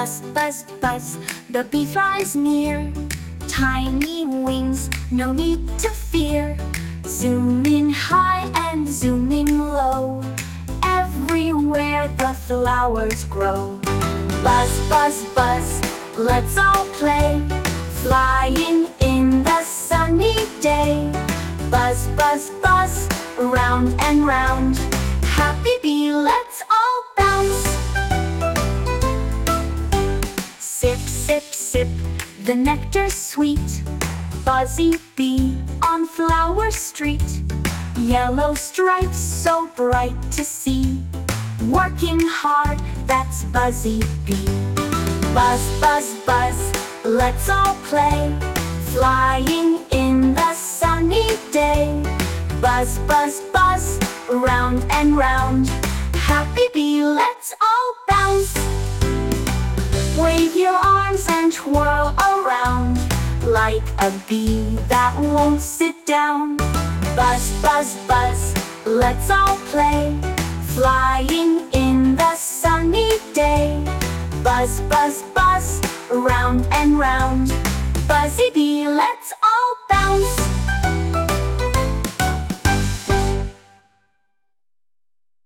Buzz, buzz, buzz, the bee flies near. Tiny wings, no need to fear. Zoom in high and zoom in low. Everywhere the flowers grow. Buzz, buzz, buzz, let's all play. Flying in the sunny day. Buzz, buzz, buzz, round and round. Happy bee, let's all bounce. Sip, sip, sip, the nectar's sweet. Buzzy bee on Flower Street. Yellow stripes so bright to see. Working hard, that's Buzzy bee. Buzz, buzz, buzz, let's all play. Flying in the sunny day. Buzz, buzz, buzz, round and round. Happy bee, let's all bounce. Wave your arms and twirl around, like a bee that won't sit down. Buzz, buzz, buzz, let's all play. Flying in the sunny day. Buzz, buzz, buzz, round and round. Buzzy bee, let's all bounce.